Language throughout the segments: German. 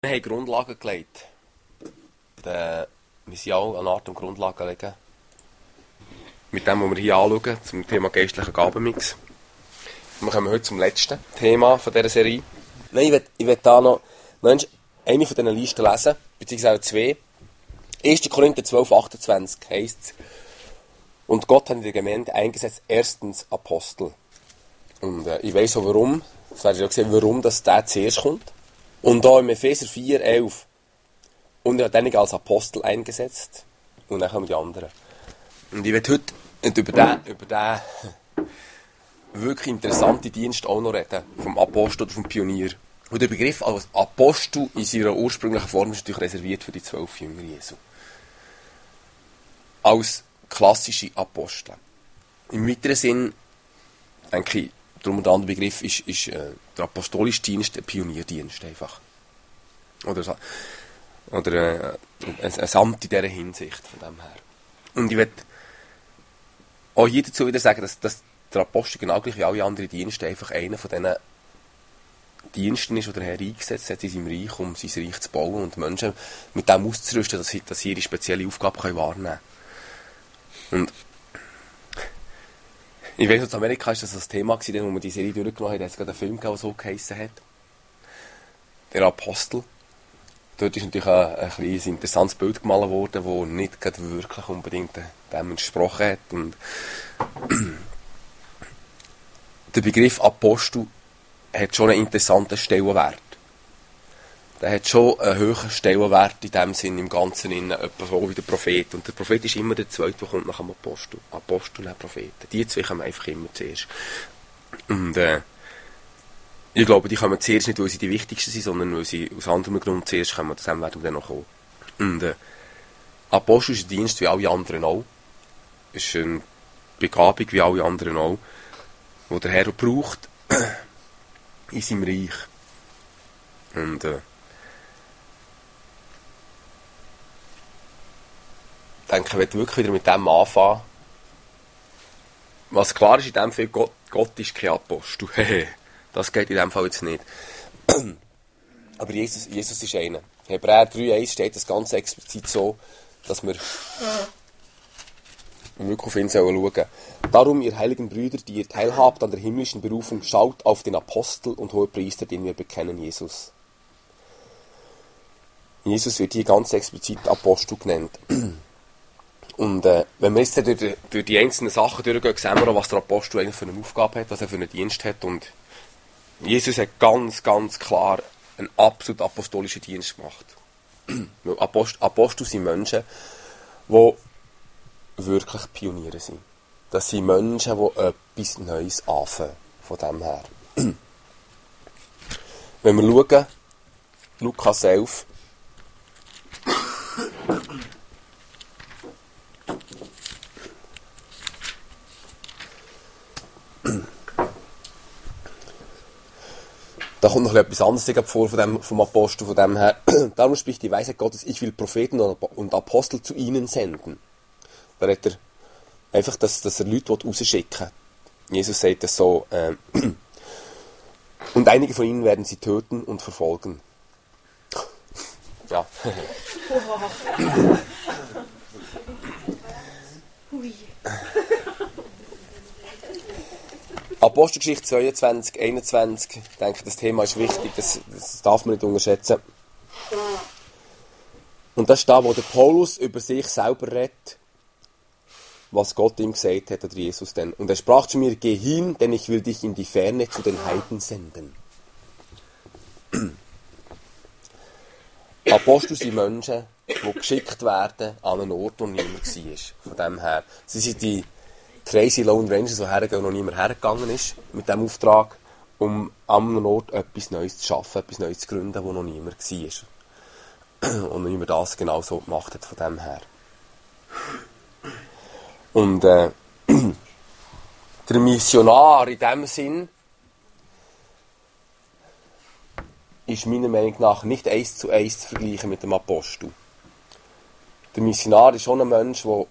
Wir haben Grundlagen gelegt. Wir sind auch eine Art Grundlagen legen. Mit dem, was wir hier anschauen, zum Thema geistlichen Gabenmix. Wir kommen heute zum letzten Thema von dieser Serie. Nein, ich will da noch eine von diesen Listen lesen, beziehungsweise zwei. 1. Korinther 12, 28 heisst es: Und Gott hat in der Gemeinde eingesetzt, erstens Apostel. Und ich weiss auch warum. Das werdet ihr auch sehen, warum das der zuerst kommt. Und da im Epheser 4, 11. Und er hat einige als Apostel eingesetzt. Und dann kommen die anderen. Und ich werde heute nicht über den wirklich interessanten Dienst auch noch reden. Vom Apostel oder vom Pionier. Und der Begriff als Apostel in seiner ursprünglichen Form ist natürlich reserviert für die 12 Jünger Jesu. Als klassische Apostel. Im weiteren Sinn, denke ich, darum der andere Begriff ist der apostolische Dienst, ein Pionierdienst einfach. Oder ein Samt in dieser Hinsicht von dem her. Und ich will auch hier dazu wieder sagen, dass der Apostel genau gleich wie alle anderen Dienste einfach einer von diesen Diensten ist, die der Herr eingesetzt hat in seinem Reich, um sein Reich zu bauen und Menschen mit dem auszurüsten, dass sie ihre spezielle Aufgabe wahrnehmen können. Und ich weiss, in Amerika war das Thema, wo wir die Serie durchgenommen haben. Da hat es gerade einen Film gegeben, der so geheissen hat. Der Apostel. Dort ist natürlich ein interessantes Bild gemalt worden, das nicht wirklich unbedingt dem entsprochen hat. Und der Begriff Apostel hat schon einen interessanten Stellenwert. Der hat schon einen hohen Stellenwert in dem Sinn, im Ganzen, etwa so wie der Prophet. Und der Prophet ist immer der Zweite, der kommt nach dem Apostel. Apostel und Propheten. Die zwei kommen einfach immer zuerst. Und ich glaube, die kommen zuerst nicht, weil sie die wichtigsten sind, sondern weil sie aus anderem Grund zuerst kommen. Zu dem werden wir dann noch kommen. Und Apostel ist ein Dienst wie alle anderen auch. Ist eine Begabung wie alle anderen auch, die der Herr braucht in seinem Reich. Und ich denke, ich werde wirklich wieder mit dem anfangen. Was klar ist in dem Fall, Gott ist kein Apostel. Das geht in dem Fall jetzt nicht. Aber Jesus ist einer. In Hebräer 3,1 steht das ganz explizit so, dass wir wirklich auf ihn schauen sollen. Darum, ihr heiligen Brüder, die ihr teilhabt an der himmlischen Berufung, schaut auf den Apostel und Hohepriester, den wir bekennen, Jesus. Jesus wird hier ganz explizit Apostel genannt. Und wenn wir jetzt durch die einzelnen Sachen durchgehen, sehen wir auch, was der Apostel eigentlich für eine Aufgabe hat, was er für einen Dienst hat. Und Jesus hat ganz, ganz klar einen absolut apostolischen Dienst gemacht. Apostel sind Menschen, die wirklich Pioniere sind. Das sind Menschen, die etwas Neues anfangen. Von dem her. Wenn wir schauen, Lukas 11, da kommt noch etwas anderes vor vom Apostel, von dem her. Darum spricht die Weisheit Gottes: Ich will Propheten und Apostel zu ihnen senden. Da hat er einfach, dass er Leute rausschicken will. Jesus sagt das so: Und einige von ihnen werden sie töten und verfolgen. Ja. Apostelgeschichte 22, 21. Ich denke, das Thema ist wichtig, das darf man nicht unterschätzen. Und das ist da, wo der Paulus über sich selber redet, was Gott ihm gesagt hat, oder Jesus denn. Und er sprach zu mir: Geh hin, denn ich will dich in die Ferne zu den Heiden senden. Apostel sind Menschen, die geschickt werden an einen Ort, wo niemand war. Von dem her. Sie sind die Crazy Lone Rangers, die hergehen, noch niemand hergegangen ist, mit diesem Auftrag, um an einem Ort etwas Neues zu schaffen, etwas Neues zu gründen, wo noch niemand war. Und niemand das genau so gemacht hat, von dem her. Und der Missionar in dem Sinn ist meiner Meinung nach nicht 1:1 zu vergleichen mit dem Apostel. Der Missionar ist schon ein Mensch, der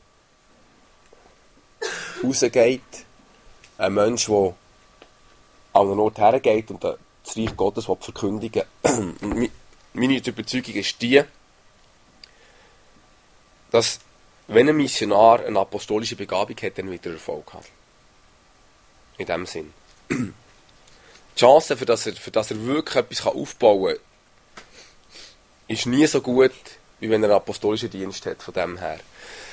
rausgeht, ein Mensch, der an einen Ort hergeht und das Reich Gottes verkündigen will. meine Überzeugung ist die, dass, wenn ein Missionar eine apostolische Begabung hat, dann wird er Erfolg haben. In dem Sinn. Die Chance, für dass er wirklich etwas aufbauen kann, ist nie so gut, wie wenn er einen apostolischen Dienst hat, von dem her.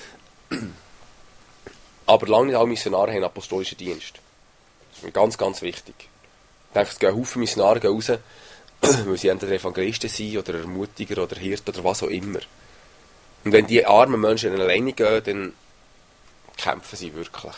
Aber lange nicht alle Missionare haben einen apostolischen Dienst. Das ist ganz, ganz wichtig. Ich denke, es gehen Haufen Missionare raus, weil sie entweder Evangelisten sind, oder Ermutiger, oder Hirten, oder was auch immer. Und wenn die armen Menschen alleine gehen, dann kämpfen sie wirklich.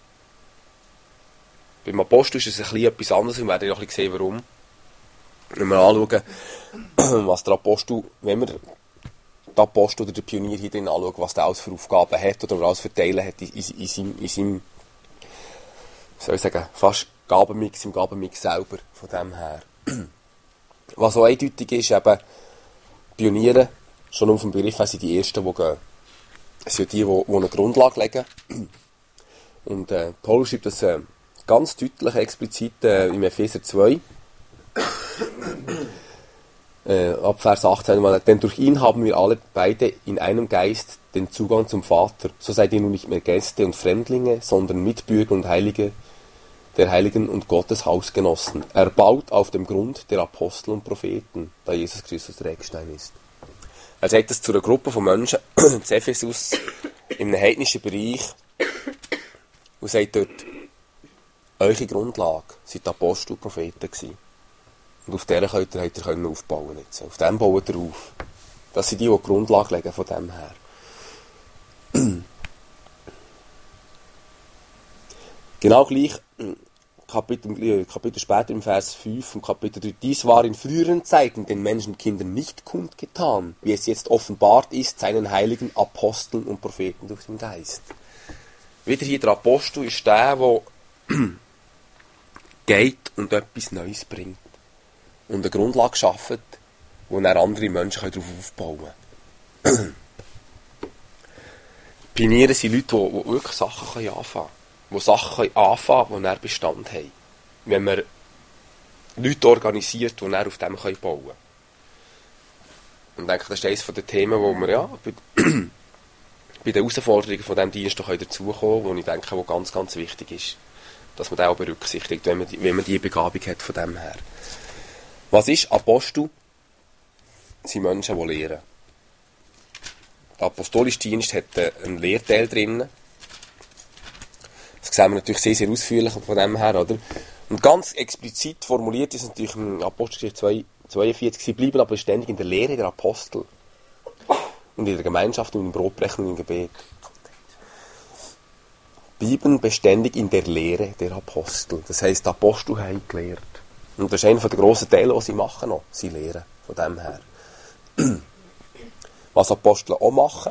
Beim Apostel ist es ein bisschen etwas anderes, und wir werden ja auch ein bisschen sehen, warum. Wenn wir anschauen, was der Apostel, wenn wir den Apostel oder den Pionier hier drin anschauen, was der alles für Aufgaben hat, oder was alles für Teile hat in seinem, soll ich sagen, fast Gabenmix, im Gabenmix selber, von dem her. Was auch eindeutig ist, eben, Pioniere, schon auf dem Begriff sind die Ersten, die gehen. Es sind die eine Grundlage legen. Und Paulus schreibt das ganz deutlich, explizit im Epheser 2, ab Vers 18, denn durch ihn haben wir alle beide in einem Geist den Zugang zum Vater. So seid ihr nun nicht mehr Gäste und Fremdlinge, sondern Mitbürger und Heilige der Heiligen und Gottes Hausgenossen, erbaut auf dem Grund der Apostel und Propheten, da Jesus Christus der Eckstein ist. Er sagt das zu einer Gruppe von Menschen in Ephesus, in einem heidnischen Bereich, und sagt dort, eure Grundlage sind die Apostel und Propheten gewesen. Und auf der könnt ihr aufbauen jetzt. Auf dem baut ihr auf. Das sind die Grundlage legen von dem her. Genau gleich, Kapitel später im Vers 5 vom Kapitel 3. Dies war in früheren Zeiten den Menschenkindern nicht kundgetan, wie es jetzt offenbart ist, seinen heiligen Aposteln und Propheten durch den Geist. Wieder hier der Apostel ist der geht und etwas Neues bringt. Und eine Grundlage schafft, wo dann andere Menschen darauf aufbauen können. Pioniere sind Leute, die wirklich Sachen anfangen können. Die Sachen anfangen können, die dann Bestand haben. Wenn man Leute organisiert, die dann auf dem bauen können. Und ich denke, das ist eines der Themen, wo wir bei den Herausforderungen von diesem Dienst dazukommen, wo ich denke, wo ganz, ganz wichtig ist, dass man das auch berücksichtigt, wenn man die Begabung hat von dem her. Was ist Apostel? Das sind Menschen, die lehren. Der apostolische Dienst hat einen Lehrteil drin. Das sehen wir natürlich sehr, sehr ausführlich von dem her, oder? Und ganz explizit formuliert ist natürlich in Apostelgeschichte 42, sie bleiben aber ständig in der Lehre der Apostel. Und in der Gemeinschaft und im Brotbrechen und im Gebet. Bleiben beständig in der Lehre der Apostel. Das heisst, die Apostel haben gelehrt. Und das ist einer der grossen Teile, die sie machen noch. Sie lehren. Von dem her. Was Apostel auch machen.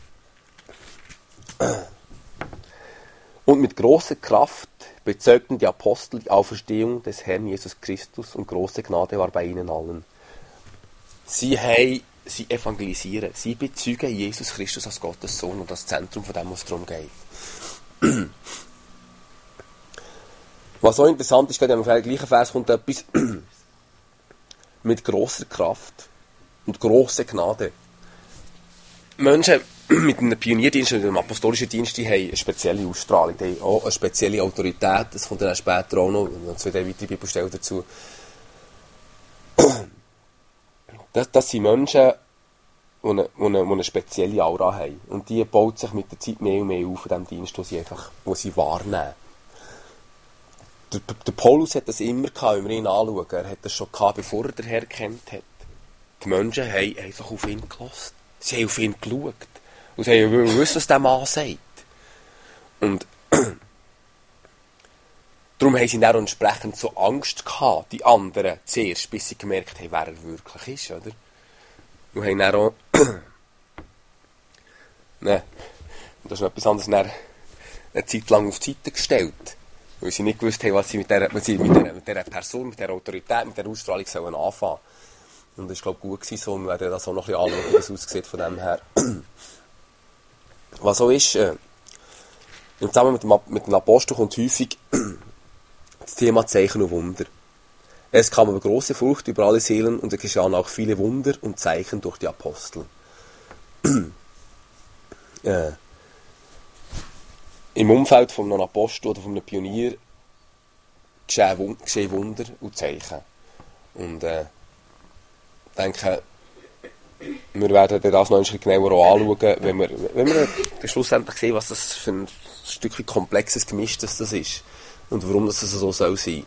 Und mit grosser Kraft bezeugten die Apostel die Auferstehung des Herrn Jesus Christus und große Gnade war bei ihnen allen. Sie evangelisieren. Sie bezeugen Jesus Christus als Gottes Sohn und das Zentrum von dem, was es darum geht. Was auch interessant ist, gerade im gleichen Vers kommt etwas mit grosser Kraft und grosser Gnade. Menschen mit einem Pionierdienst und einem apostolischen Dienst, die haben eine spezielle Ausstrahlung, die haben auch eine spezielle Autorität. Das kommt dann später auch noch zu der weiteren Bibelstelle dazu. Das sind Menschen, die eine spezielle Aura haben. Und die baut sich mit der Zeit mehr und mehr auf in diesem Dienst, wo sie wahrnehmen. Der Paulus hat das immer gehabt, wenn wir ihn anschauen. Er hat das schon gehabt, bevor er den Herrn kennt hat. Die Menschen haben einfach auf ihn gehört. Sie haben auf ihn geschaut. Und sie haben gewusst, was der Mann sagt. Und darum haben sie dann entsprechend so Angst gehabt, die anderen zuerst, bis sie gemerkt haben, wer er wirklich ist, oder? Und haben dann auch das ist noch etwas anderes, dann eine Zeit lang auf die Seite gestellt. Weil sie nicht gewusst haben, was sie mit dieser Person, mit dieser Autorität, mit dieser Ausstrahlung sollen anfangen. Und das war, glaube ich, gut gewesen, so. Wir werden das auch noch ein bisschen anschauen, wie das aussieht von dem her. Was so ist, zusammen mit dem Apostel kommt häufig das Thema Zeichen und Wunder. Es kam aber große Furcht über alle Seelen und es geschahen auch viele Wunder und Zeichen durch die Apostel. Im Umfeld von einem Apostel oder von einem Pionier geschehen Wunder und Zeichen. Und ich denke, wir werden das noch ein bisschen genauer anschauen, wenn wir schlussendlich sehen, was das für ein Stückchen komplexes Gemisch das ist und warum das so soll sein.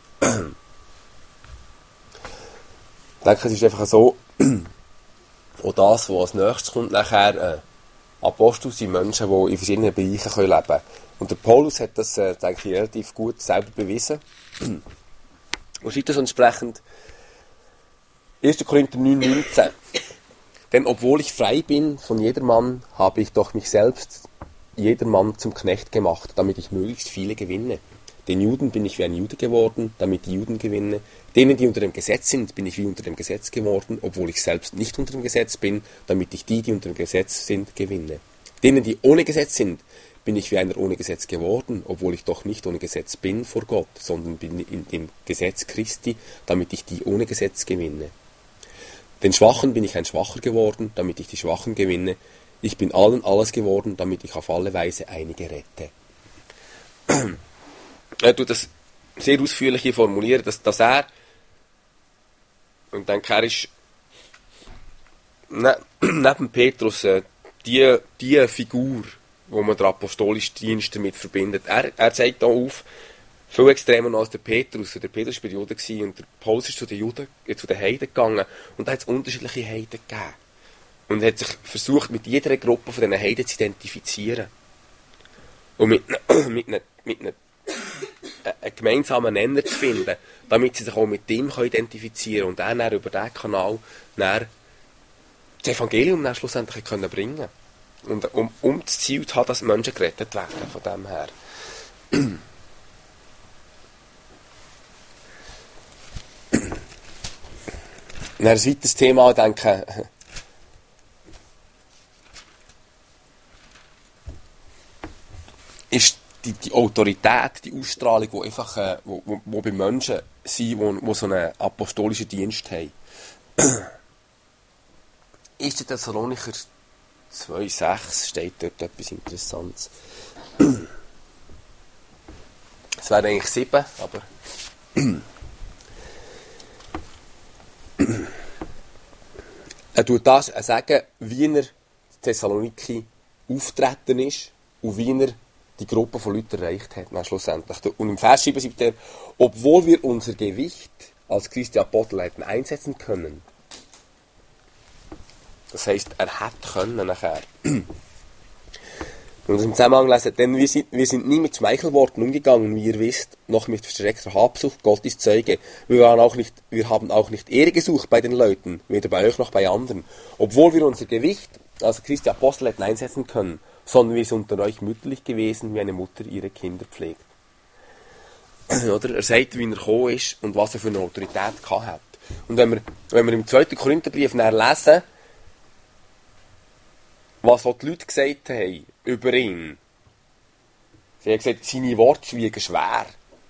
Ich denke, es ist einfach so, auch das, was als nächstes kommt, nachher Apostel sind Menschen, die in verschiedenen Bereichen leben können. Und der Paulus hat das, denke ich, relativ gut selber bewiesen. Und schreibt das entsprechend 1. Korinther 9,19. Denn obwohl ich frei bin von jedermann, habe ich doch mich selbst jedermann zum Knecht gemacht, damit ich möglichst viele gewinne. Den Juden bin ich wie ein Jude geworden, damit die Juden gewinne. Denen, die unter dem Gesetz sind, bin ich wie unter dem Gesetz geworden, obwohl ich selbst nicht unter dem Gesetz bin, damit ich die unter dem Gesetz sind, gewinne. Denen, die ohne Gesetz sind, bin ich wie einer ohne Gesetz geworden, obwohl ich doch nicht ohne Gesetz bin vor Gott, sondern bin in dem Gesetz Christi, damit ich die ohne Gesetz gewinne. Den Schwachen bin ich ein Schwacher geworden, damit ich die Schwachen gewinne. Ich bin allen alles geworden, damit ich auf alle Weise einige rette. Er tut das sehr ausführlich hier formulieren, dass er, und ich denke, er ist neben Petrus die Figur, wo man den apostolischen Dienst damit verbindet. Er zeigt hier auf, viel extremer noch als der Petrus. Der Petrus war bei den Juden und der Paulus ist zu den Heiden gegangen. Und da hat es unterschiedliche Heiden gegeben. Und er hat sich versucht, mit jeder Gruppe von diesen Heiden zu identifizieren. Und mit einem gemeinsamen Nenner zu finden, damit sie sich auch mit dem identifizieren können und dann über diesen Kanal das Evangelium dann schlussendlich bringen können. Und um das Ziel zu haben, dass Menschen gerettet werden von dem her. Dann ein weiteres Thema, ich denke, ist die Autorität, die Ausstrahlung, die einfach, wo bei Menschen sind, die so einen apostolischen Dienst haben. 1. Thessalonicher 2,6 steht dort etwas Interessantes. Es wäre eigentlich 7, aber er tut das sagen, wie er in Thessaloniki auftreten ist und wie er die Gruppe von Leuten erreicht hat, dann schlussendlich. Und im Vers 7 sagt er, obwohl wir unser Gewicht als Christi Apostel hätten einsetzen können. Das heisst, er hätte können nachher. Und im Zusammenhang lesen, denn wir sind nie mit Schmeichelworten umgegangen, wie ihr wisst, noch mit verstreckter Habsucht, Gott ist Zeuge. Wir haben auch nicht Ehre gesucht bei den Leuten, weder bei euch noch bei anderen. Obwohl wir unser Gewicht als Christi Apostel hätten einsetzen können, sondern wir sind unter euch mütterlich gewesen, wie eine Mutter ihre Kinder pflegt. Oder? Er sagt, wie er gekommen ist und was er für eine Autorität gehabt hat. Und wenn wir im 2. Korintherbrief lesen, was auch die Leute gesagt haben über ihn. Sie haben gesagt, seine Worte schwiegen schwer.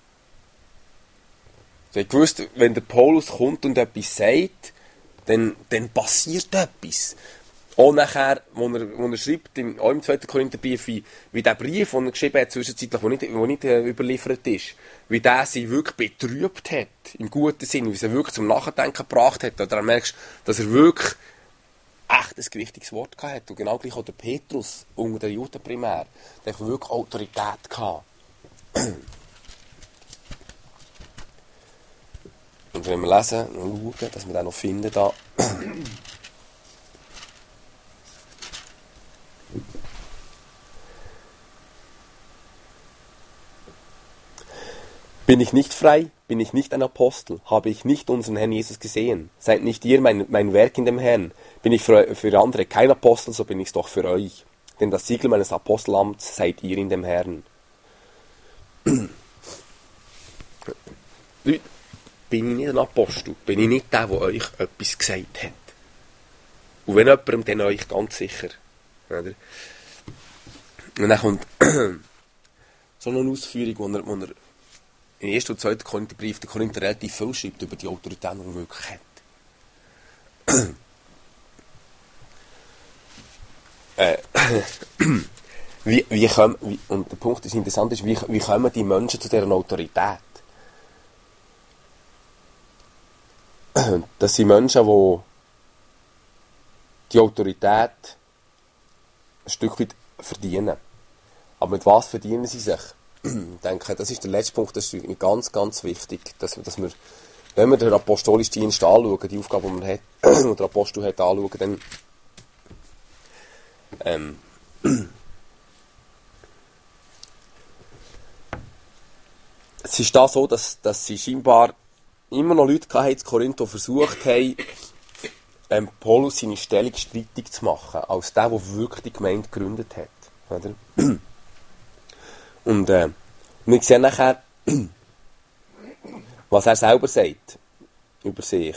Sie haben gewusst, wenn der Paulus kommt und etwas sagt, dann passiert etwas. Auch nachher, wo er schreibt, auch im 2. Korintherbrief, wie der Brief, den er geschrieben hat, zwischenzeitlich, der nicht überliefert ist, wie der sie wirklich betrübt hat, im guten Sinn, wie sie wirklich zum Nachdenken gebracht hat. Oder dann merkst du, dass er wirklich echt ein gewichtiges Wort gehabt. Und genau gleich auch der Petrus unter den Juden primär. Der hat wirklich Autorität gehabt. Und wenn wir lesen und schauen, dass wir den noch finden da. Bin ich nicht frei? Bin ich nicht ein Apostel? Habe ich nicht unseren Herrn Jesus gesehen? Seid nicht ihr mein Werk in dem Herrn? Bin ich für andere kein Apostel, so bin ich es doch für euch. Denn das Siegel meines Apostelamts seid ihr in dem Herrn. Leute, bin ich nicht ein Apostel? Bin ich nicht der euch etwas gesagt hat? Und wenn jemandem, dann euch ganz sicher. Oder? Und dann kommt so eine Ausführung, wo er in 1. und 2. Korintherbrief der Korinther relativ viel schreibt über die Autorität, die er wirklich hat. Und der Punkt ist interessant, wie kommen die Menschen zu dieser Autorität? Das sind Menschen, die die Autorität ein Stück weit verdienen. Aber mit was verdienen sie sich? Ich denke, das ist der letzte Punkt, das ist ganz, ganz wichtig, dass wir, wenn wir den apostolischen Dienst anschauen, die Aufgabe, die man hat, die der Apostel hat, anschauen, dann es ist da so, dass sie scheinbar immer noch Leute hatten in Korinth, die versucht haben, Paulus seine Stellung streitig zu machen, als der wirklich die Gemeinde gegründet hat. Oder? Und wir sehen nachher, was er selber sagt über sich.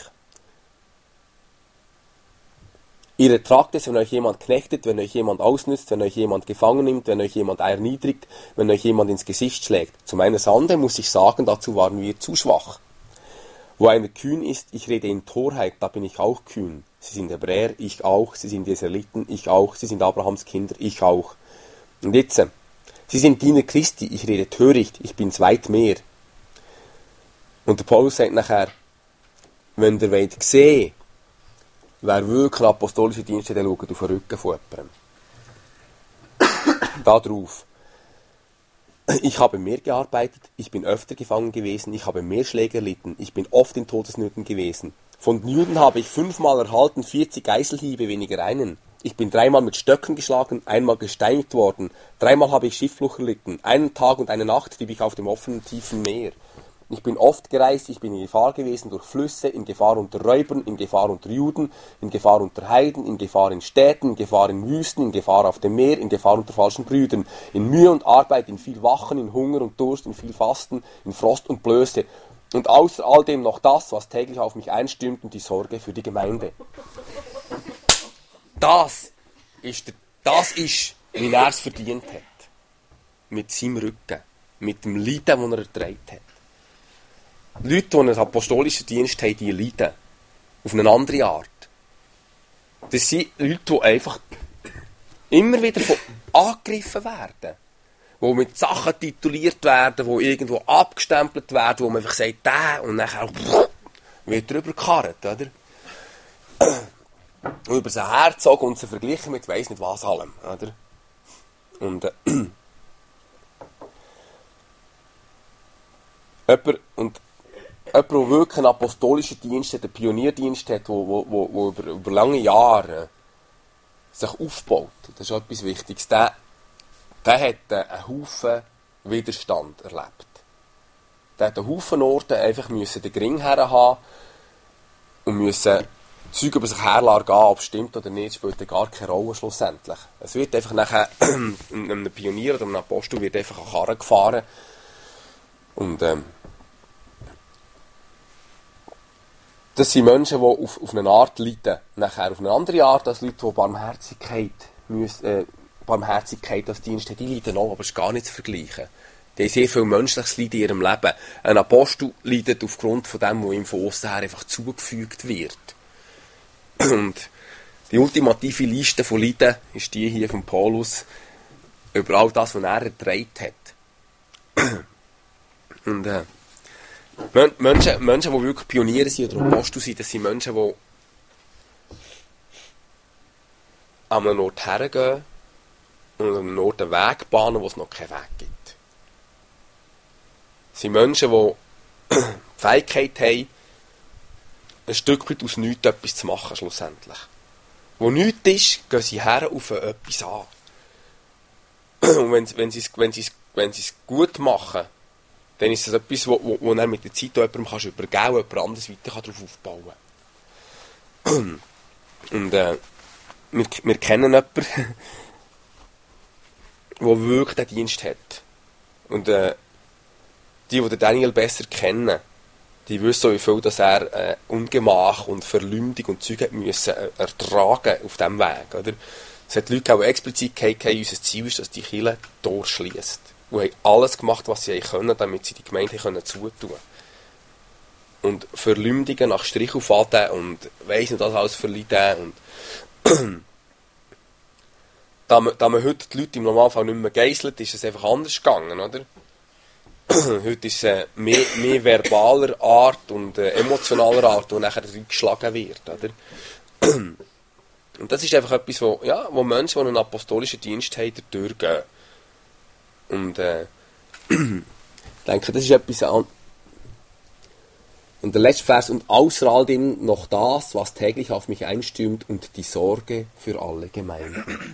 Ihr ertragt es, wenn euch jemand knechtet, wenn euch jemand ausnützt, wenn euch jemand gefangen nimmt, wenn euch jemand erniedrigt, wenn euch jemand ins Gesicht schlägt. Zu meiner Schande muss ich sagen, dazu waren wir zu schwach. Wo einer kühn ist, ich rede in Torheit, da bin ich auch kühn. Sie sind Hebräer, ich auch. Sie sind Israeliten, ich auch. Sie sind Abrahams Kinder, ich auch. Und jetzt, sie sind Diener Christi, ich rede töricht, ich bin's weit mehr. Und der Paulus sagt nachher, wenn ihr wollt sehen, wer wirklich apostolische Dienste, dann schaut auf den Rücken von jemandem. Da drauf. Ich habe mehr gearbeitet, ich bin öfter gefangen gewesen, ich habe mehr Schläge erlitten, ich bin oft in Todesnöten gewesen. Von den Juden habe ich 5-mal erhalten, 40 Geiselhiebe, weniger einen. Ich bin 3-mal mit Stöcken geschlagen, 1-mal gesteinigt worden, 3-mal habe ich Schiffbruch erlitten, einen Tag und eine Nacht trieb ich auf dem offenen, tiefen Meer. Ich bin oft gereist, ich bin in Gefahr gewesen durch Flüsse, in Gefahr unter Räubern, in Gefahr unter Juden, in Gefahr unter Heiden, in Gefahr in Städten, in Gefahr in Wüsten, in Gefahr auf dem Meer, in Gefahr unter falschen Brüdern, in Mühe und Arbeit, in viel Wachen, in Hunger und Durst, in viel Fasten, in Frost und Blöße. Und außer all dem noch das, was täglich auf mich einstürmt und die Sorge für die Gemeinde. Das ist, wie er es verdient hat. Mit seinem Rücken. Mit dem Leiden, das er ertragen hat. Leute, die einen apostolischen Dienst haben, die leiden. Auf eine andere Art. Das sind Leute, die einfach immer wieder angegriffen werden. Die mit Sachen tituliert werden, die irgendwo abgestempelt werden, wo man einfach sagt, der, und nachher wird drüber gekarrt, oder? Und über sie hergezogen und sie verglichen mit weiss nicht was allem, oder? Und jemand, der wirklich einen apostolischen Dienst hat, einen Pionierdienst hat, der über lange Jahre sich aufbaut, das ist etwas Wichtiges, der hat einen Haufen Widerstand erlebt. Der hat einen Haufen Orte einfach den Gring herhaben und müssen Zeug über sich herlassen, ob es stimmt oder nicht, spielt gar keine Rolle schlussendlich. Es wird einfach nachher, einem Pionier oder einem Apostel wird einfach an Karren gefahren und das sind Menschen, die auf eine Art leiden, nachher auf eine andere Art als Leute, die Barmherzigkeit als Dienst haben, die leiden auch, aber es ist gar nicht zu vergleichen. Die haben sehr viel menschliches Leid in ihrem Leben. Ein Apostel leidet aufgrund von dem, was ihm von aussen her einfach zugefügt wird. Und die ultimative Liste von Leiden ist die hier von Paulus über all das, was er ertragen hat. Und Menschen, die wirklich Pioniere sind oder Apostel sind, das sind Menschen, die an einem Ort hergehen und an einem Ort einen Weg bahnen, wo es noch keinen Weg gibt. Das sind Menschen, die die Fähigkeit haben, ein Stück weit aus nichts etwas zu machen, schlussendlich. Wo nichts ist, gehen sie her auf etwas an. Und wenn sie es gut machen, dann ist es etwas, wo dann mit der Zeit jemandem übergeben kann, jemand anderes weiter darauf aufbauen kann. Und wir kennen jemanden, der wirklich diesen Dienst hat. Und die Daniel besser kennen, die wissen, wie viel dass er Ungemach und Verleumdung und Zeug hat müssen ertragen auf diesem Weg. Oder? Es hat Leute auch explizit gesagt, unser Ziel ist, dass die Kirche Tor schliesst. und haben alles gemacht, was sie können, damit sie die Gemeinde zutun können. Und Verleumdungen nach Strichelfaden und weiss nicht, was alles für Leute und da man heute die Leute im Normalfall nicht mehr geisselt, ist es einfach anders gegangen, oder? Heute ist es mehr verbaler Art und emotionaler Art, wo nachher geschlagen wird, oder? Und das ist einfach etwas, wo Menschen, die einen apostolischen Dienst haben, durchgehen. Und ich denke, das ist etwas an. Und der letzte Vers, und außer all dem noch das, was täglich auf mich einstürmt, und die Sorge für alle Gemeinden.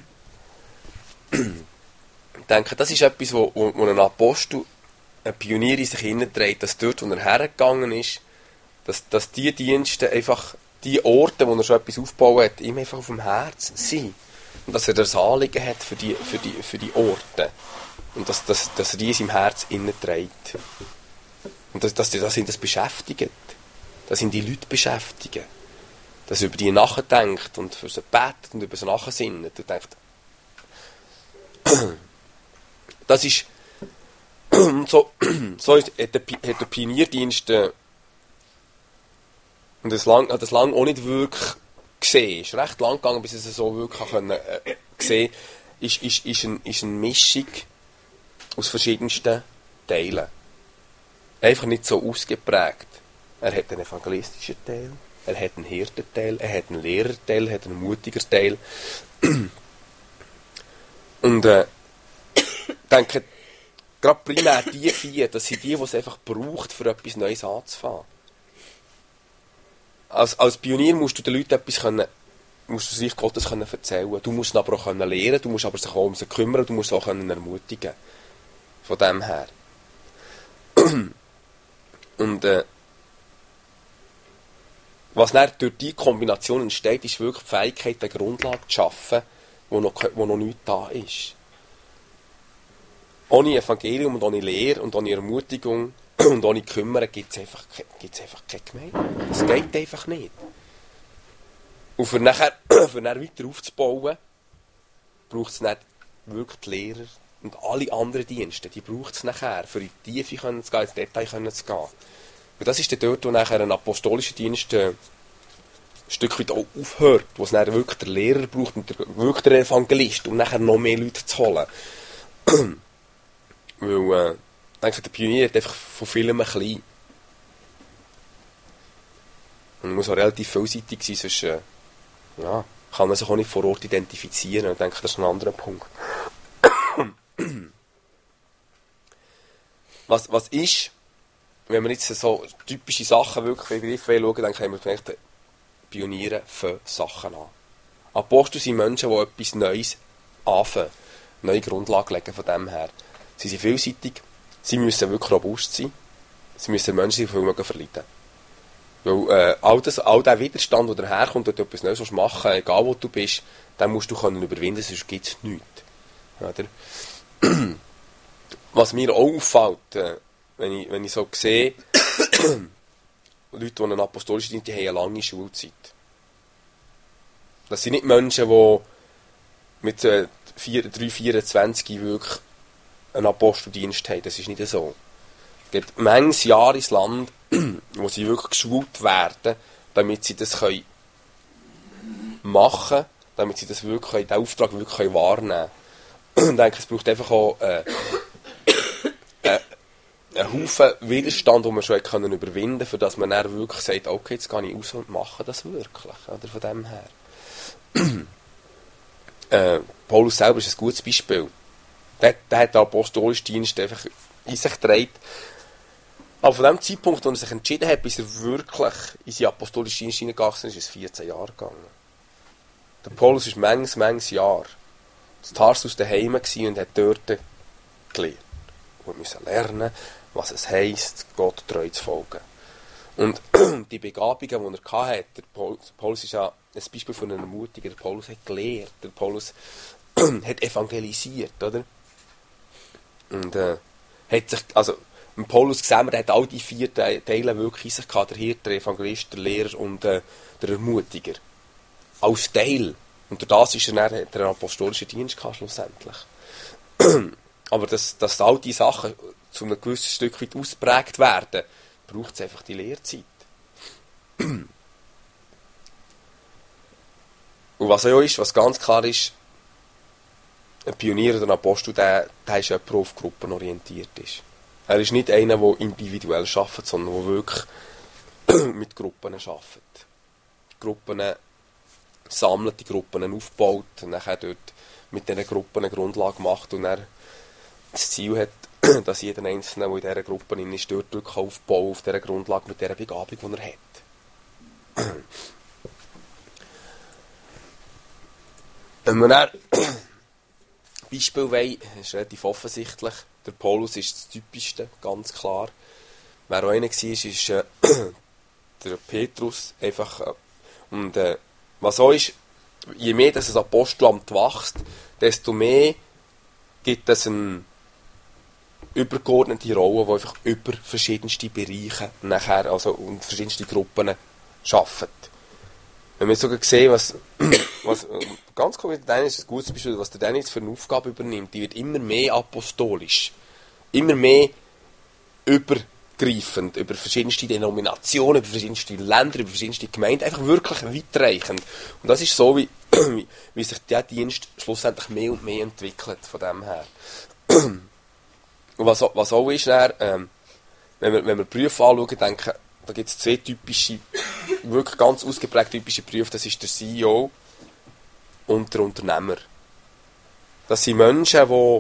Ich denke, das ist etwas, wo ein Apostel, ein Pionier in sich hineinträgt, dass dort, wo er hergegangen ist, dass die Dienste einfach, die Orte, wo er schon etwas aufgebaut hat, ihm einfach auf dem Herzen sind. Und dass er das Anliegen hat für die Orte. Und dass er die in seinem Herz hineinträgt. Und dass ihn das beschäftigt. Dass ihn die Leute beschäftigen. Dass er über die nachdenkt und für sie betet und über sie nachsinnet. Und denkt, das ist so hat der Pionierdienst und das lang auch nicht wirklich gesehen. Es ist recht lang gegangen, bis es so wirklich sehen konnte. Ist eine Mischung aus verschiedensten Teilen. Einfach nicht so ausgeprägt. Er hat einen evangelistischen Teil, er hat einen Hirtenteil, er hat einen Lehrerteil, er hat einen mutiger Teil. Und ich denke, gerade primär die vier, das sind die es einfach braucht, für etwas Neues anzufangen. Als Pionier musst du den Leuten etwas musst du sich Gottes erzählen. Du musst aber auch lehren, du musst aber sich auch um sie kümmern, du musst sie auch ermutigen. Von dem her. Und was dann durch diese Kombination entsteht, ist wirklich die Fähigkeit, eine Grundlage zu schaffen, wo noch nichts da ist. Ohne Evangelium und ohne Lehre und ohne Ermutigung und ohne Kümmern gibt es einfach keine Gemeinde. Das geht einfach nicht. Und für nachher weiter aufzubauen, braucht es nicht wirklich die Lehrer und alle anderen Dienste. Die braucht es nachher, für in die Tiefe zu gehen, ins Detail zu gehen. Und das ist dann dort, wo nachher ein apostolischer Dienst ein Stück weit auch aufhört, wo es dann wirklich der Lehrer braucht und wirklich der Evangelist, um nachher noch mehr Leute zu holen. Weil, ich denke, der Pionier hat einfach von vielem ein klein. Man muss auch relativ vielseitig sein, sonst kann man sich auch nicht vor Ort identifizieren. Ich denke, das ist ein anderer Punkt. Was ist, wenn wir jetzt so typische Sachen wirklich Begriffe schauen, dann können wir vielleicht Pioniere für Sachen an. Apostel sind Menschen, die etwas Neues anfangen, neue Grundlagen legen von dem her. Sie sind vielseitig, sie müssen wirklich robust sein, sie müssen Menschen sein, die viel verleiden. Weil all der Widerstand, der daherkommt, wenn du etwas Neues machen willst, egal wo du bist, den musst du überwinden, sonst gibt es nichts. Oder? Was mir auch auffällt, wenn ich so sehe, Leute, die einen apostolischen Dienst haben, eine lange Schulzeit. Das sind nicht Menschen, die mit 3,24 wirklich einen Aposteldienst haben. Das ist nicht so. Es gibt manches Jahr ins Land, wo sie wirklich geschult werden, damit sie das machen können, damit sie das wirklich, den Auftrag wirklich wahrnehmen können. Ich denke, es braucht einfach auch einen Haufen Widerstand, den man schon überwinden konnte, für dass man dann wirklich sagt, okay, jetzt gehe ich raus und mache das wirklich. Oder von dem her. Paulus selber ist ein gutes Beispiel. Der hat den apostolischen Dienst einfach in sich getragen. Aber von dem Zeitpunkt, wo er sich entschieden hat, bis er wirklich in seinen apostolischen Dienst hineingegangen ist, ist es 14 Jahre gegangen. Der Paulus ist manches Jahr in Tarsus daheim und hat dort gelernt. Wir müssen lernen, was es heisst, Gott treu zu folgen. Und die Begabungen, die er hatte, der Paulus ist ja ein Beispiel von einem Mutiger. Der Paulus hat gelehrt, der Paulus hat evangelisiert, oder? Und hat sich, also Paulus gesehen, er hat all die 4 Teile wirklich in sich gehabt, der Hirte, der Evangelist, der Lehrer und der Ermutiger. Als Teil. Und durch das ist er dann, hat er einen apostolischen Dienst gehabt, schlussendlich. Aber dass all diese Sachen zu einem gewissen Stück weit ausprägt werden, braucht es einfach die Lehrzeit. Und was auch ist, was ganz klar ist, ein Pionier oder ein Apostel, der ist jemand, der auf Gruppen orientiert ist. Er ist nicht einer, der individuell arbeitet, sondern der wirklich mit Gruppen arbeitet. Gruppen sammelt, die Gruppen aufbaut und nachher dort mit diesen Gruppen eine Grundlage macht und er das Ziel hat, dass jeder Einzelne, der in dieser Gruppe ist, dort aufbauen auf dieser Grundlage mit dieser Begabung, die er hat. Wenn wir dann Beispiel wollen, ist relativ offensichtlich. Der Paulus ist das Typischste, ganz klar. Wer auch einer war, ist der Petrus. Einfach, und was auch ist, je mehr das Apostelamt wächst, desto mehr gibt es eine übergeordnete Rolle, die einfach über verschiedenste Bereiche nachher, also und verschiedenste Gruppen arbeitet. Wenn wir sogar sehen, was ganz konkret der Dennis ist ein gutes Beispiel, was der Dennis für eine Aufgabe übernimmt, die wird immer mehr apostolisch, immer mehr übergreifend, über verschiedenste Denominationen, über verschiedenste Länder, über verschiedenste Gemeinden, einfach wirklich weitreichend. Und das ist so, wie sich der Dienst schlussendlich mehr und mehr entwickelt, von dem her. Und was auch ist, dann, wenn wir Berufe anschauen, denken, da gibt es zwei typische, wirklich ganz ausgeprägte typische Berufe, das ist der CEO und der Unternehmer. Das sind Menschen, die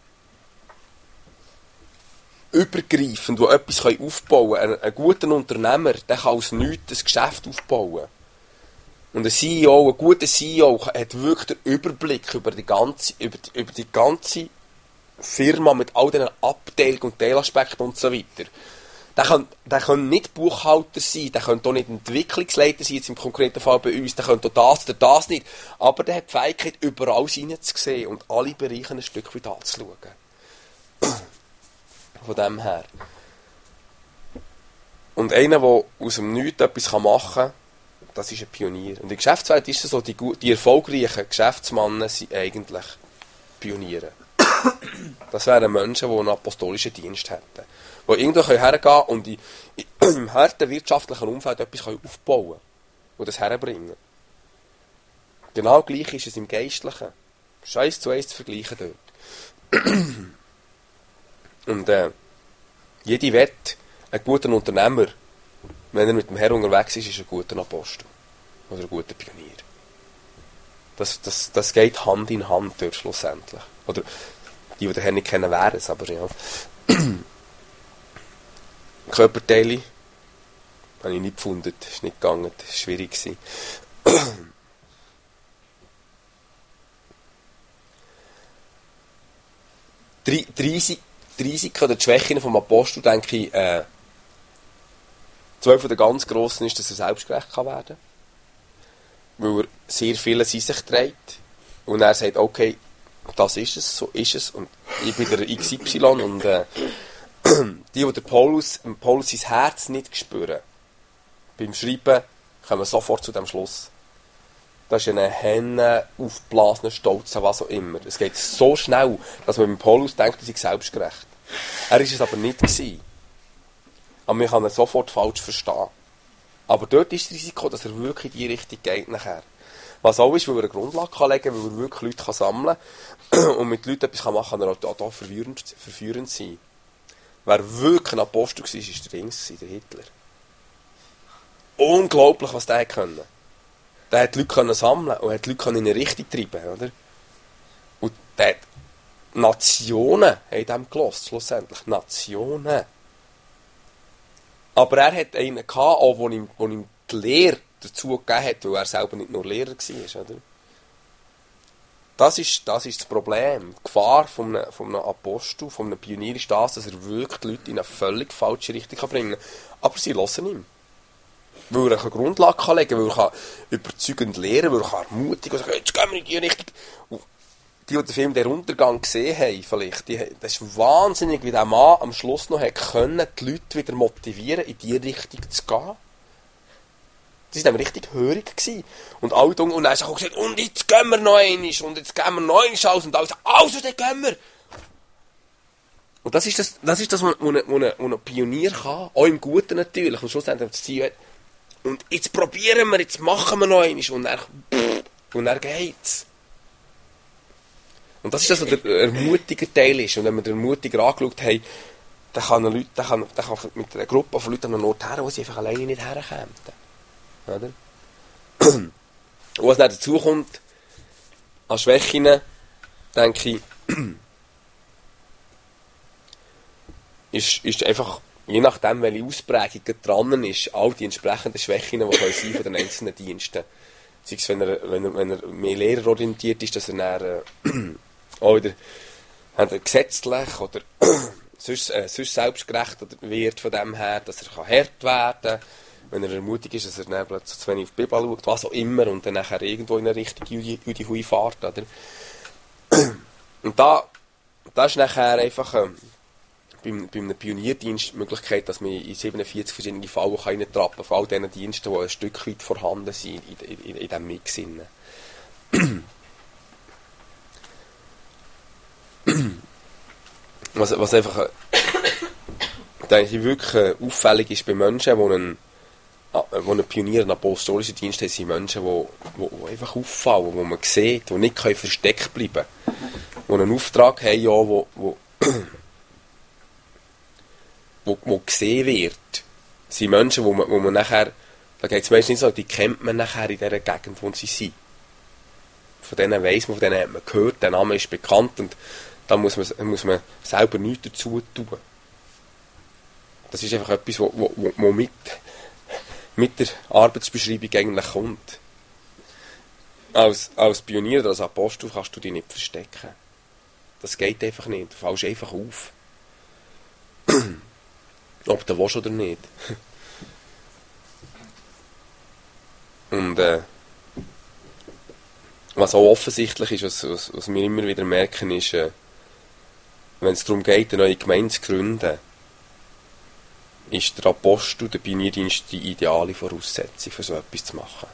übergreifend, die etwas aufbauen können. Ein guter Unternehmer, der kann aus nichts ein Geschäft aufbauen. Und ein CEO, ein guter CEO, hat wirklich den Überblick über die ganze Firma mit all diesen Abteilungen und Teilaspekten und so weiter. Der kann nicht Buchhalter sein, der kann auch nicht Entwicklungsleiter sein, jetzt im konkreten Fall bei uns, der kann auch das oder das nicht. Aber der hat die Fähigkeit, überall reinzusehen und alle Bereiche ein Stück weit anzuschauen. Von dem her. Und einer, der aus dem Nichts etwas machen kann, das ist ein Pionier. Und in der Geschäftswelt ist es so, die erfolgreichen Geschäftsmänner sind eigentlich Pioniere. Das wären Menschen, die einen apostolischen Dienst hätten. Die irgendwo hergehen können und im harten wirtschaftlichen Umfeld etwas aufbauen können und das herbringen. Genau gleich ist es im Geistlichen. Es ist 1 zu 1 zu vergleichen dort. Und jede Wette, ein guter Unternehmer, wenn er mit dem Herrn unterwegs ist ein guter Apostel. Oder ein guter Pionier. Das geht Hand in Hand dort schlussendlich. Oder die den Herrn nicht kennen, wären es, aber ja. Körperteile habe ich nicht gefunden. Das ist nicht gegangen. Das war schwierig. Die Risiken oder die Schwächen vom Apostel, denke ich, zwei von den ganz grossen ist, dass er selbstgerecht kann werden. Weil er sehr vieles in sich trägt. Und er sagt, okay, das ist es, so ist es. Und ich bin der XY. Und die Paulus sein Herz nicht spüren, beim Schreiben kommen wir sofort zu dem Schluss. Das ist ein Henne, aufblasener Stolz, was auch immer. Es geht so schnell, dass man beim Paulus denkt, er sei selbstgerecht. Er war es aber nicht gewesen. Aber man kann ihn sofort falsch verstehen. Aber dort ist das Risiko, dass er wirklich in die Richtung geht nachher. Was auch ist, weil er eine Grundlage legen kann, weil er wirklich Leute sammeln kann und mit Leuten etwas machen kann, kann er auch verführend sein. Wer wirklich ein Apostel war, war der Hitler. Unglaublich, was der konnte. Der hat Leute sammeln und hat Leute in eine Richtung treiben, oder? Und der hat Nationen haben dem gehört, schlussendlich. Nationen. Aber er hat einen gehabt, auch, wo ihm die Lehre dazu gegeben hat, weil er selber nicht nur Lehrer war, oder? Das ist das Problem. Die Gefahr von einem Apostel, von einem Pionier ist das, dass er wirklich die Leute in eine völlig falsche Richtung bringen kann. Aber sie hören ihm. Weil er eine Grundlage legen kann, weil er überzeugend lehren kann, weil er ermutigen kann, jetzt gehen wir in die Richtung. Und die den Film «Der Untergang» gesehen haben, vielleicht, das ist wahnsinnig, wie der Mann am Schluss noch können, die Leute wieder motivieren, in die Richtung zu gehen. Die waren richtig hörig gewesen. Und alle und dann haben sie auch gesagt, und jetzt gehen wir noch einmal, und jetzt gehen wir noch einmal aus, und alle sagen, also, dann gehen wir. Und das ist das, was ein Pionier kann, auch im Guten natürlich, und schlussendlich das Ziel hat, und jetzt probieren wir, jetzt machen wir noch einmal, und dann geht's. Und das ist das, was der ermutigende Teil ist. Und wenn wir den Ermutiger angeschaut haben, dann kann mit einer Gruppe von Leuten an einen Ort her, wo sie einfach alleine nicht herkämen. Oder? Und was dann dazu kommt, an Schwächen, denke ich, ist einfach, je nachdem, welche Ausprägung dran ist, all die entsprechenden Schwächen, die sein von den einzelnen Diensten. Sei es, wenn er mehr lehrerorientiert ist, dass er dann auch wieder gesetzlich oder sonst selbstgerecht wird von dem her, dass er hart werden kann. Wenn er ermutigt ist, dass er dann plötzlich zu wenig auf die Bibel schaut, was auch immer, und dann nachher irgendwo in eine Richtung Judi Hui fährt. Oder? Und da ist nachher einfach bei einem Pionierdienst die Möglichkeit, dass man in 47 verschiedene Fallen reintrappen kann, von all diesen Diensten, die ein Stück weit vorhanden sind in diesem Mix. Was einfach, denke ich, wirklich auffällig ist bei Menschen, die einen Pionier, einen apostolischen Dienst haben, sind Menschen, die einfach auffallen, die man sieht, die nicht versteckt bleiben können, die einen Auftrag haben, ja, wo gesehen wird. Das sind Menschen, wo man nachher, da geht es meistens nicht so, die kennt man nachher in dieser Gegend, wo sie sind. Von denen weiss man, von denen hat man gehört, der Name ist bekannt, und da muss man selber nichts dazu tun. Das ist einfach etwas, wo mit der Arbeitsbeschreibung eigentlich kommt. Als Pionier oder als Apostel kannst du dich nicht verstecken. Das geht einfach nicht. Du fällst einfach auf. Ob du willst oder nicht. Und was auch offensichtlich ist, was wir immer wieder merken, ist, wenn es darum geht, eine neue Gemeinde zu gründen, ist der Apostel, der Pionierdienst, die ideale Voraussetzung, für so etwas zu machen.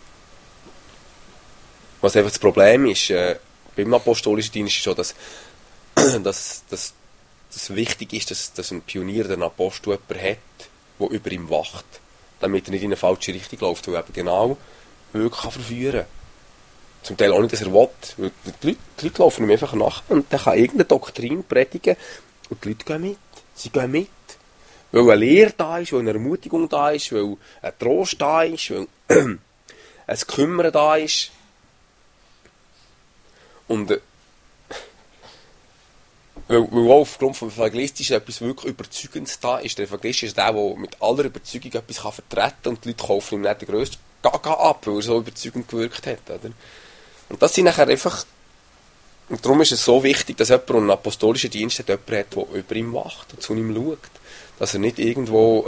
Was einfach das Problem ist, beim apostolischen Dienst ist schon, dass wichtig ist, dass ein Pionier, ein Apostel, jemanden hat, der über ihm wacht, damit er nicht in eine falsche Richtung läuft, weil er eben genau wirklich verführen kann. Zum Teil auch nicht, dass er will, weil die Leute laufen ihm einfach nach, und dann kann irgendeine Doktrin predigen, und die Leute gehen mit. Sie gehen mit. Weil eine Lehre da ist, weil eine Ermutigung da ist, weil ein Trost da ist, weil ein Kümmern da ist. Und weil auch aufgrund vom Evangelistischen etwas wirklich Überzeugendes da ist. Der Evangelist ist der mit aller Überzeugung etwas vertreten kann, und die Leute kaufen ihm nicht den grössten Gaga ab, weil er so überzeugend gewirkt hat. Oder? Und das sind nachher einfach... Und darum ist es so wichtig, dass jemand einen apostolischen Dienst hat, jemand hat, der über ihm wacht und zu ihm schaut. Dass er nicht irgendwo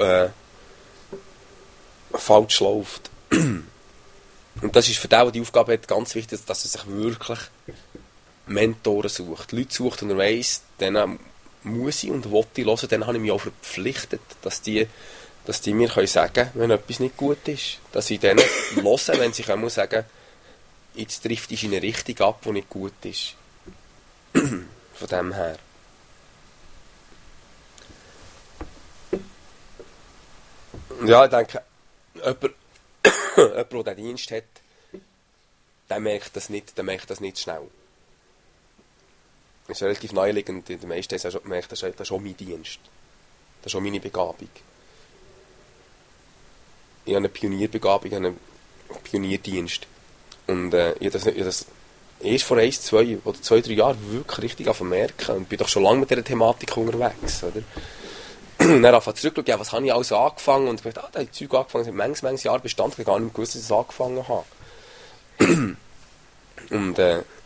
falsch läuft. Und das ist für den, der die Aufgabe hat, ganz wichtig, dass er sich wirklich Mentoren sucht. Leute sucht, und er weiss, denen muss ich und will ich hören, denen habe ich mich auch verpflichtet, dass die mir sagen können, wenn etwas nicht gut ist. Dass ich denen höre, wenn sie können sagen, jetzt trifft ich in eine Richtung ab, die nicht gut ist. Von dem her. Ja, ich denke, jemand, der diesen Dienst hat, der merkt das nicht schnell. Das ist relativ naheliegend. Die meisten haben gemerkt, das ist auch mein Dienst. Das ist auch meine Begabung. Ich habe eine Pionierbegabung, ich habe einen Pionierdienst. Und ich habe das erst vor 1, 2 oder 2, 3 Jahren wirklich richtig merken. Und bin doch schon lange mit dieser Thematik unterwegs. Oder? Und dann anfangen zurückzuschauen, ja, was habe ich alles angefangen? Und ich dachte, da habe ich Zeug angefangen, seit manches Jahren Bestand, ich habe gar nicht gewusst, dass ich es angefangen habe. Und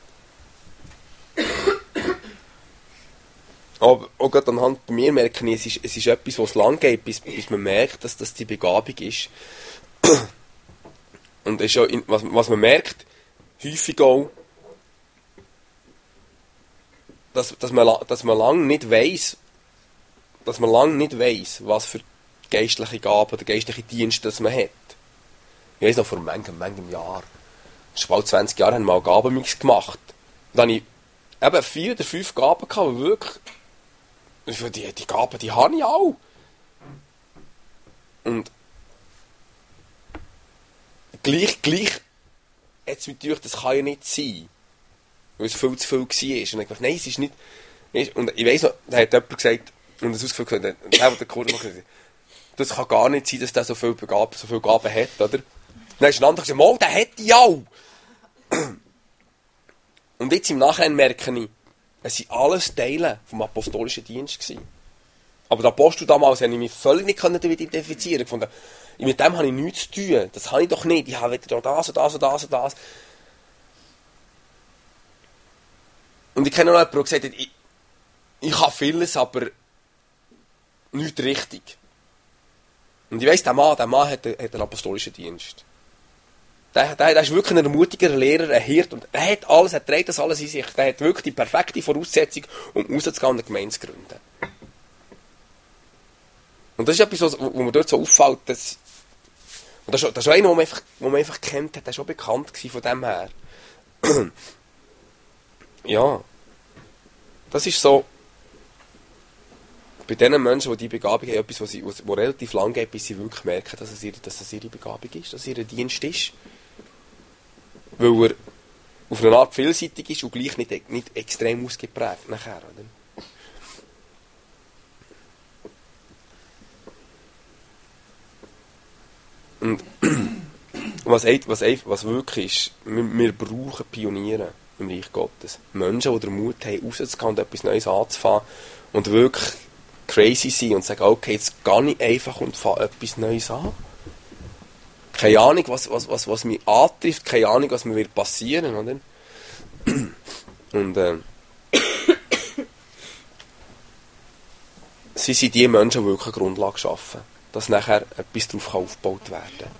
aber auch gerade anhand bei mir merke ich, es ist etwas, was lang geht, bis man merkt, dass das die Begabung ist. Und ist auch was man merkt, häufig auch, dass man lange nicht weiss, was für geistliche Gaben oder geistliche Dienste das man hat. Ich weiss noch, vor manchem Jahr, schon bald 20 Jahren, haben wir mal Gabenmix gemacht. Und dann habe ich eben 4 oder 5 Gaben gehabt, die wirklich Die Gaben, die habe ich auch. Und gleich, jetzt mit euch, das kann ja nicht sein. Weil es viel zu viel war. Und ich dachte, nein, es ist nicht. Und ich weiss noch, da hat jemand gesagt, und das ausgeführt hat, der Kurs macht, das kann gar nicht sein, dass der so viel Gaben hat, oder? Dann ist ein anderer gesagt, der hat die auch. Und jetzt im Nachhinein merke ich, es waren alles Teile vom apostolischen Dienst gewesen. Aber der Apostel damals habe ich mich völlig nicht damit identifizieren können. Mit dem habe ich nichts zu tun. Das habe ich doch nicht. Ich habe wieder das und das und das und das. Und ich kenne noch jemanden, der gesagt hat, ich habe vieles, aber nicht richtig. Und ich weiss, der Mann hat einen apostolischen Dienst. Der ist wirklich ein ermutiger Lehrer, ein Hirt. Und er hat alles, er trägt das alles in sich. Der hat wirklich die perfekte Voraussetzung, um rauszugehen und eine Gemeinde zu gründen. Und das ist etwas, wo mir dort so auffällt, dass... Und das ist einer, den man einfach kennt hat, der war schon bekannt von dem her. Ja. Das ist so... Bei diesen Menschen, die diese Begabung haben, etwas, wo relativ lang geht, bis sie wirklich merken, dass es ihre Begabung ist, dass es ihr Dienst ist. Weil er auf eine Art vielseitig ist und gleich nicht extrem ausgeprägt nachher, oder? Und was wirklich ist, wir brauchen Pioniere im Reich Gottes. Menschen, die den Mut haben, rauszugehen und etwas Neues anzufangen und wirklich crazy sein und sagen, okay, jetzt gehe ich einfach und fange etwas Neues an. Keine Ahnung, was mich antrifft, keine Ahnung, was mir wird passieren, oder? Und sie sind die Menschen, die wirklich eine Grundlage schaffen, dass nachher etwas darauf aufgebaut werden kann.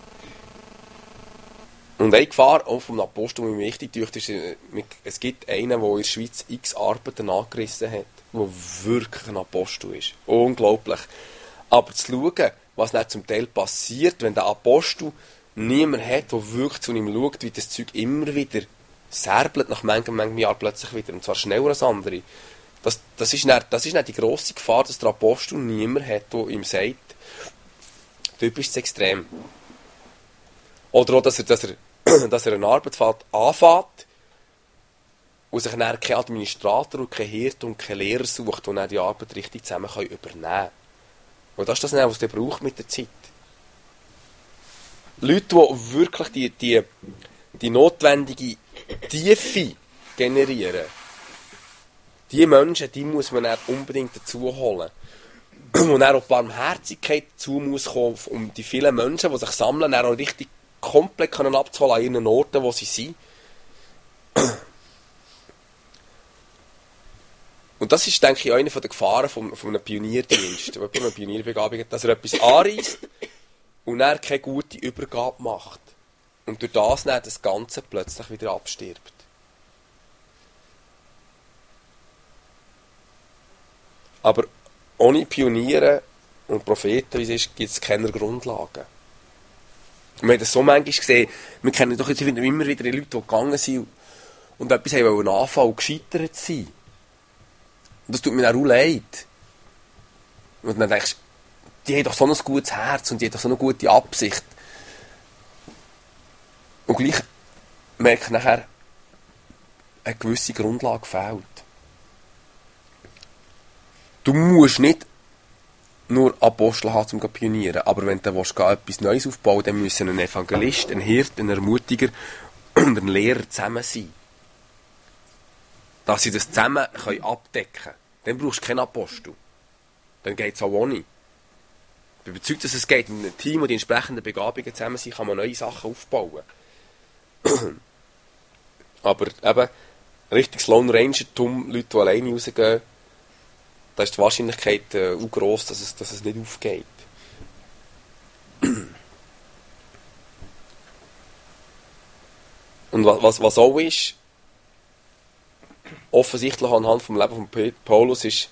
Und eine Gefahr auch vom Apostel, die mir wichtig ist, es gibt einen, der in der Schweiz x Arbeiten angerissen hat, der wirklich ein Apostel ist. Unglaublich. Aber zu schauen, was dann zum Teil passiert, wenn der Apostel niemand hat, der wirklich zu ihm schaut, wie das Zeug immer wieder särbelt, nach manchem Jahr plötzlich wieder, und zwar schneller als andere. Das ist dann die grosse Gefahr, dass der Apostel niemand hat, der ihm sagt, du bist zu extrem. Oder auch, dass er eine Arbeit anfängt und sich dann kein Administrator und kein Hirte und kein Lehrer sucht, der dann die Arbeit richtig zusammen übernehmen kann. Und das ist das, was er braucht mit der Zeit. Leute, die wirklich die notwendige Tiefe generieren, die Menschen, die muss man dann unbedingt dazu holen. Und dann auch die Barmherzigkeit dazu muss kommen, um die vielen Menschen, die sich sammeln, dann auch richtig komplett abzuholen an ihren Orten, wo sie sind. Und das ist, denke ich, eine der Gefahren von einem Pionierdienst, wenn jemand eine Pionierbegabung hat, dass er etwas anreisst und dann keine gute Übergabe macht. Und durch das dann das Ganze plötzlich wieder abstirbt. Aber ohne Pioniere und Propheten, wie es ist, gibt es keine Grundlagen. Wir haben das so manchmal gesehen, wir kennen doch jetzt immer wieder die Leute, die gegangen sind und etwas haben anfangen und gescheitert sind. Und das tut mir auch leid. Und dann denkst du, die haben doch so ein gutes Herz und die haben doch so eine gute Absicht. Und gleich merke ich nachher, eine gewisse Grundlage fehlt. Du musst nicht nur Apostel haben, um zu pionieren, aber wenn du etwas Neues aufbauen willst, dann müssen ein Evangelist, ein Hirt, ein Ermutiger und ein Lehrer zusammen sein. Dass sie das zusammen abdecken können. Dann brauchst du keinen Apostel. Dann geht es auch ohne. Ich bin überzeugt, dass es geht. Mit einem Team, und die entsprechenden Begabungen zusammen sind, kann man neue Sachen aufbauen. Aber eben, richtiges Lone Ranger-Tum, Leute, die alleine rausgehen, da ist die Wahrscheinlichkeit auch gross, dass es nicht aufgeht. Und was auch ist, offensichtlich anhand vom Leben von Paulus, ist,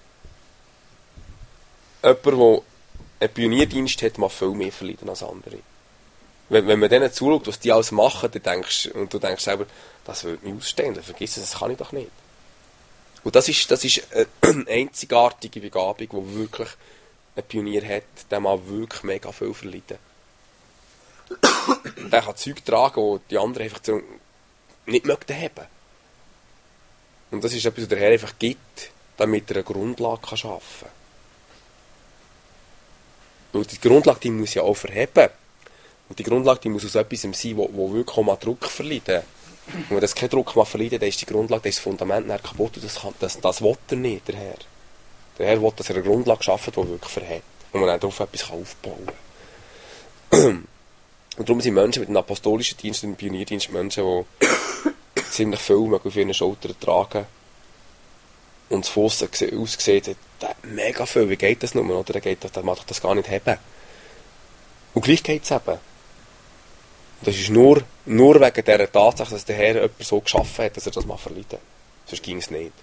jemand, der einen Pionierdienst hat, macht viel mehr verleiden als andere. Wenn man denen zuschaut, was die alles machen, dann du denkst selber, das würde mich ausstehen, dann vergiss es, das kann ich doch nicht. Und das ist eine einzigartige Begabung, die wirklich ein Pionier hat, der mal wirklich mega viel verleiden. Der kann Zeug tragen, die die anderen einfach so nicht möchten haben. Und das ist etwas, was der Herr einfach gibt, damit er eine Grundlage schaffen kann. Und die Grundlage, die muss ja auch verheben. Und die Grundlage, die muss aus etwas sein, wo wirklich auch mal Druck verleiden. Und wenn das keinen Druck mal verleiden, dann ist die Grundlage, dann ist das Fundament dann kaputt. Und das will er nicht, der Herr. Der Herr will, dass er eine Grundlage schafft, die wirklich verhält. Und man dann darauf etwas aufbauen kann. Und darum sind Menschen mit dem apostolischen Dienst und dem Pionierdienst Menschen, die ziemlich viel auf ihren Schultern tragen. Und das Fuss aussieht, mega viel, wie geht das nur? Oder der macht das gar nicht haben. Und gleich geht es eben. Das ist nur wegen dieser Tatsache, dass der Herr jemanden so geschaffen hat, dass er das mal verleiden. Sonst ging es nicht.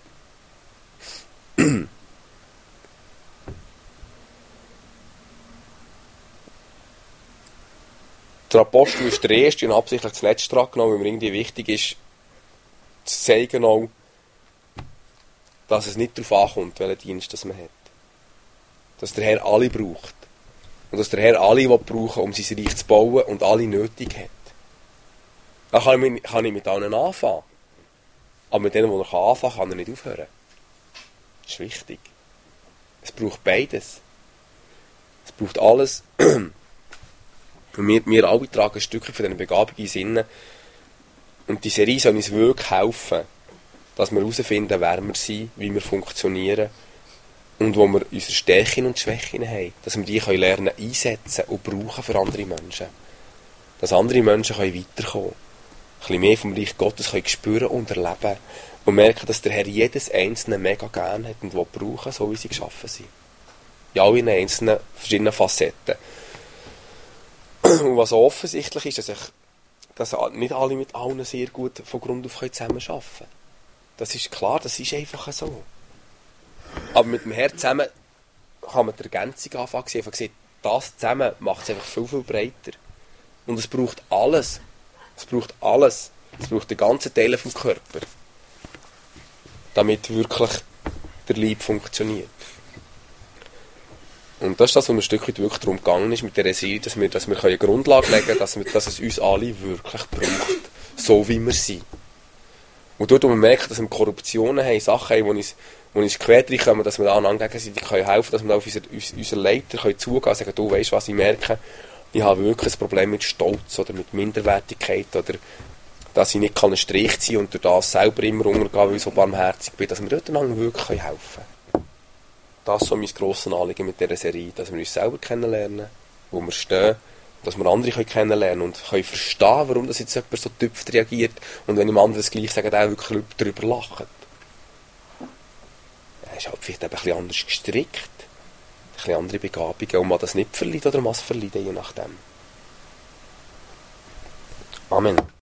Der Apostel ist der Erste und absichtlich das Letzte dran genommen, weil mir irgendwie wichtig ist, zu zeigen auch, dass es nicht darauf ankommt, welchen Dienst das man hat. Dass der Herr alle braucht. Und dass der Herr alle brauchen, um sein Reich zu bauen und alle nötig hat. Dann kann ich mit allen anfangen. Aber mit denen, die er anfangen kann, kann er nicht aufhören. Das ist wichtig. Es braucht beides. Es braucht alles. Und wir alle tragen ein Stückchen von diesen Begabungen in Sinne. Und die Serie soll uns wirklich helfen, dass wir herausfinden, wer wir sind, wie wir funktionieren und wo wir unsere Stärken und Schwächen haben. Dass wir die lernen einsetzen und brauchen für andere Menschen. Dass andere Menschen weiterkommen können. Ein bisschen mehr vom Reich Gottes spüren und erleben. Und merken, dass der Herr jedes Einzelne mega gerne hat und brauchen, so wie sie geschaffen sind. In all ihren einzelnen verschiedenen Facetten. Und was offensichtlich ist, dass nicht alle mit allen sehr gut von Grund auf zusammenarbeiten können. Das ist klar, das ist einfach so. Aber mit dem Herr zusammen kann man die Ergänzung anfangen. Einfach sehen, das zusammen macht es einfach viel, viel breiter. Und es braucht alles. Es braucht alles. Es braucht die ganzen Teile vom Körper. Damit wirklich der Leib funktioniert. Und das ist das, was mir ein Stück weit wirklich darum gegangen ist, mit dieser Serie, dass wir eine Grundlage legen können, dass es uns alle wirklich braucht. So wie wir sind. Und dort, wo wir merken, dass wir Korruptionen haben, Sachen haben, die uns quer kommen, dass wir da einander gegenseitig helfen können, dass wir auf unseren Leiter zugehen können und sagen, du weisst, was ich merke, ich habe wirklich ein Problem mit Stolz oder mit Minderwertigkeit oder dass ich nicht einen Strich ziehen kann und durch das selber immer untergehen, weil ich so barmherzig bin, dass wir dort einander wirklich helfen können. Das ist so mein grosses Anliegen mit dieser Serie, dass wir uns selber kennenlernen, wo wir stehen, dass wir andere kennenlernen und können verstehen, warum das jetzt jemand so tüpft reagiert und wenn ihm andere das gleich sagen, der wirklich darüber lacht. Er ist halt vielleicht ein bisschen anders gestrickt, ein bisschen andere Begabungen und man das nicht verleiht oder man es verleiht, je nachdem. Amen.